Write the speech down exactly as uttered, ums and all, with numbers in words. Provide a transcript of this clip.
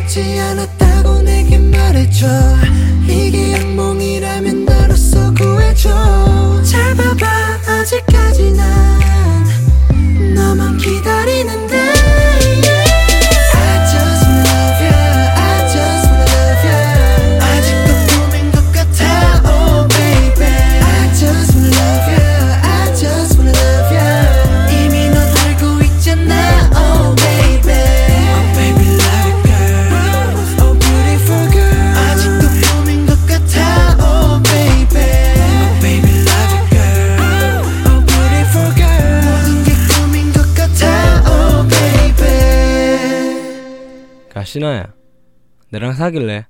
좋지 않았다고 내게 말해줘. 이게 악몽이라면 너로서 구해줘. 잘 봐봐 아직까지 난 너만 기다리는데. 야 신아야, 나랑 사귈래?